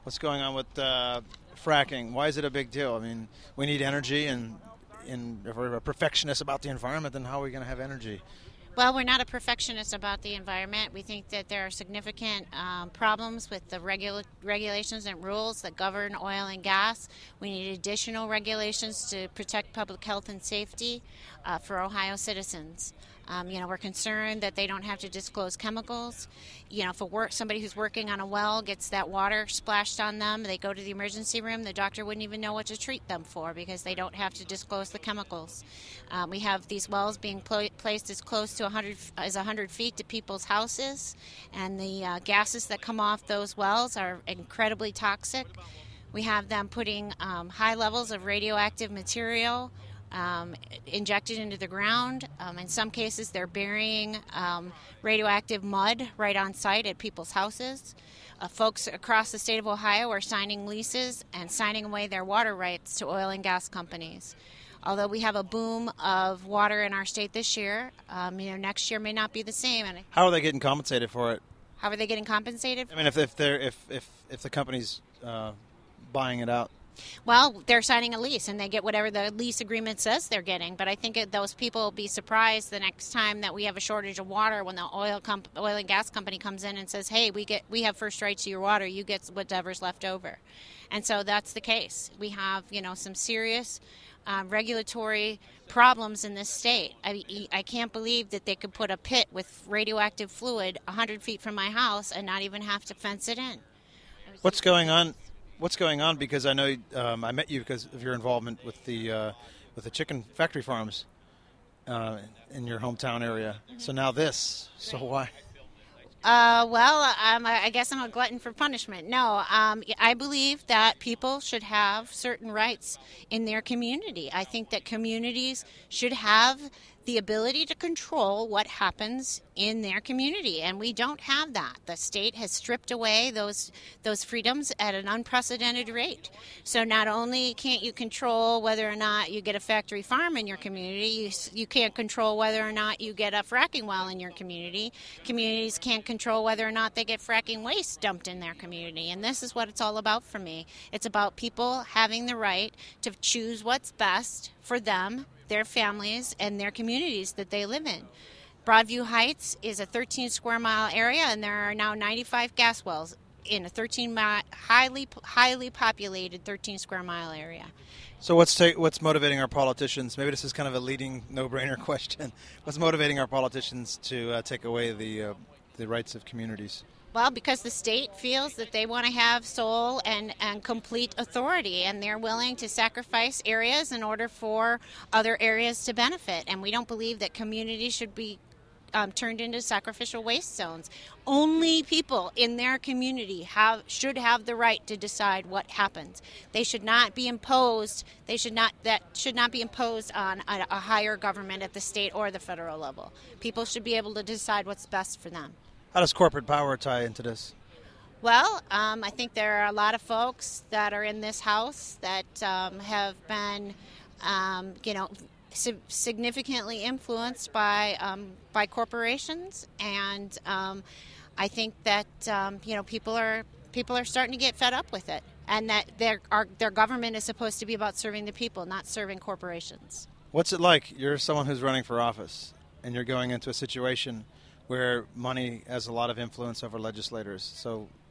what's going on with fracking. Why is it a big deal? I mean, we need energy, and if we're a perfectionist about the environment, then how are we going to have energy? Well, we're not a perfectionist about the environment. We think that there are significant problems with the regulations and rules that govern oil and gas. We need additional regulations to protect public health and safety for Ohio citizens. We're concerned that they don't have to disclose chemicals. If somebody who's working on a well gets that water splashed on them, they go to the emergency room, the doctor wouldn't even know what to treat them for because they don't have to disclose the chemicals. We have these wells being placed as close to 100 feet to people's houses, and the gases that come off those wells are incredibly toxic. We have them putting high levels of radioactive material injected into the ground. In some cases, they're burying radioactive mud right on site at people's houses. Folks across the state of Ohio are signing leases and signing away their water rights to oil and gas companies. Although we have a boom of water in our state this year, next year may not be the same. And how are they getting compensated for it? How are they getting compensated? I mean, if the company's buying it out. Well, they're signing a lease, and they get whatever the lease agreement says they're getting. But I think those people will be surprised the next time that we have a shortage of water when the oil and gas company comes in and says, "Hey, we have first right to your water. You get whatever's left over." And so that's the case. We have some serious regulatory problems in this state. I can't believe that they could put a pit with radioactive fluid 100 feet from my house and not even have to fence it in. What's going on? Because I know I met you because of your involvement with the chicken factory farms in your hometown area. Mm-hmm. So now this. So why? I guess I'm a glutton for punishment. No, I believe that people should have certain rights in their community. I think that communities should have the ability to control what happens in their community, and we don't have that. The state has stripped away those freedoms at an unprecedented rate. So not only can't you control whether or not you get a factory farm in your community, you can't control whether or not you get a fracking well in your community. Communities can't control whether or not they get fracking waste dumped in their community, and this is what it's all about for me. It's about people having the right to choose what's best for them, their families, and their communities that they live in. Broadview Heights is a 13 square mile area, and there are now 95 gas wells in a highly populated 13 square mile area. So what's motivating our politicians? Maybe this is kind of a leading no-brainer question. What's motivating our politicians to take away the rights of communities? Well, because the state feels that they want to have sole and complete authority, and they're willing to sacrifice areas in order for other areas to benefit. And we don't believe that communities should be turned into sacrificial waste zones. Only people in their community should have the right to decide what happens. They should not be imposed. That should not be imposed on a higher government at the state or the federal level. People should be able to decide what's best for them. How does corporate power tie into this? Well, I think there are a lot of folks that are in this House that have been, significantly influenced by corporations, and I think that people are starting to get fed up with it, and that their government is supposed to be about serving the people, not serving corporations. What's it like? You're someone who's running for office, and you're going into a situation where money has a lot of influence over legislators. So